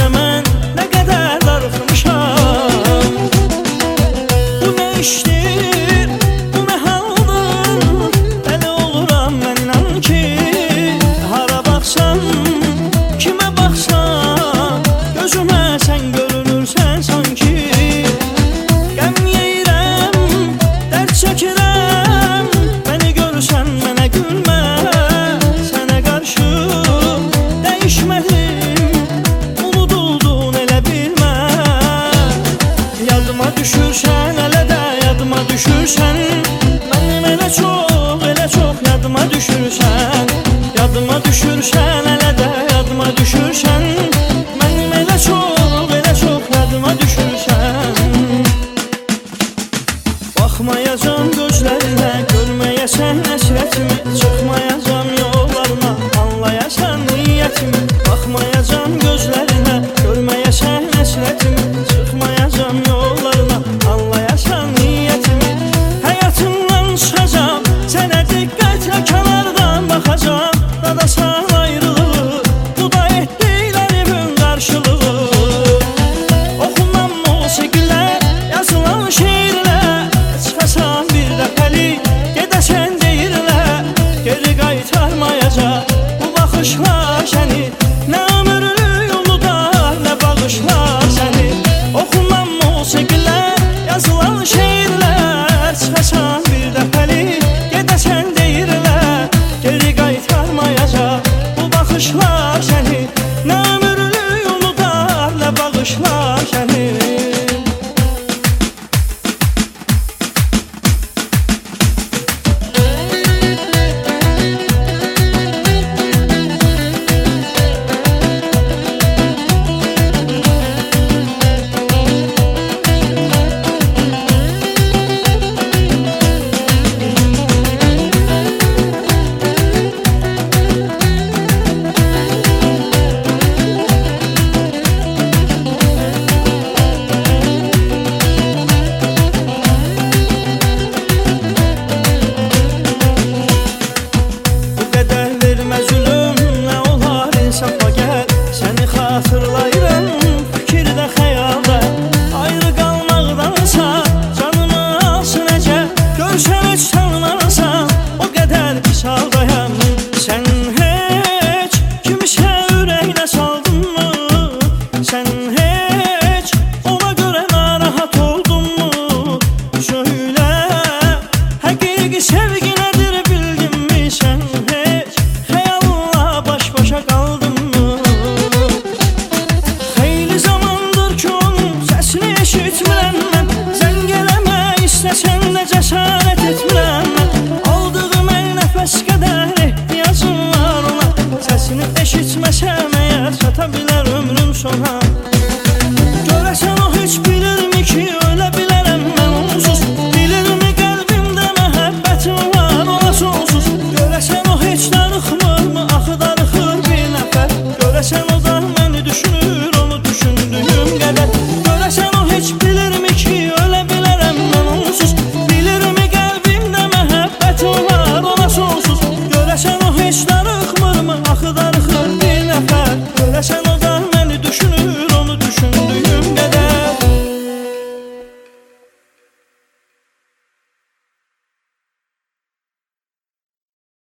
mən nə qədər darıxmışam. Bu nə işdir, bu nə haldır, dəli oluram mən inan ki. Hara baxsam, kimə baxsam, gözümə sən görünürsən sanki. Qəm yeyirəm, dərd çəkirəm, məni görürsən mənə gülmə. Sənə qarşı dəyişmədim, unuduldun elə bilmə. Yadıma düşürsən, elə də yadıma düşürsən, mənim elə çox yadıma düşürsən. Yadıma düşürsən, elə də yadıma düşürsən, mənim elə çox yadıma düşürsən. Baxmayacam gözlərinə, görməyəsən əsrətimi, çıxmayacam yollarına, anlayasan niyyətimi. Baxmayacam gözlərinə, görməyəsən əsrətimi, çıxmayacam yollarına, anlayasan niyyətimi. Həyatımdan çıxacam, sənə diqqətlə kənardan baxacam. Dadasan ayrılığı, bu da etdiklərimin qarşılığı. Oxunan musiqilər, yazılan şeirlər, çıxasan bir dəfəlik, gedəsən deyirlər. Geri qaytarmayacaq bu baxışlar səni, nə ömürlük unudar, nə bağışlar səni. Oxunan musiqilər, yazılan şeirlər, çıxasan bir dəfəlik, gedəsən deyirlər. Geri qaytarmayacaq bu baxışlar səni, nə ömürlük unudar, nə bağışlar səni. Xatırlayıram fikirdə, xəyalda, ayrı qalmaqdansa canımı alsın əcəl. Görsən heç tanımarsan, o qədər pis haldayam. Sən heç kimisə ürəyinə saldınmı? Sən heç ona görə narahat oldunmu? Söylə, həqiqi sevgi nədir bildinmi? Sən heç xəyalla baş-başa qaldınmı? Eşitmirəm mən, zəng eləmə istəsən də cəsarət etmirəm mən. Aldığım əl nəfəs qədər ehtiyacım var ona. Səsini eşitməsəm əgər çata bilər ömrüm sona. Görəsən o heç bilirmi ki ölə bilərəm mən onsuz? Bilirmi qəlbimdə məhəbbətim var ona sonsuz? Görəsən o heç darıxmırmı, axı darıxır bir nəfər. Görəsən o da məni düşünür, onu düşündüyüm qədər. Görəsən o heç bilirmi ki ölə bilərəm mən onsuz? Bilirmi qəlbimdə məhəbbətim var ona sonsuz? Görəsən o heç darıxmırmı, axı darıxır bir nəfər. Görəsən o da məni düşünür,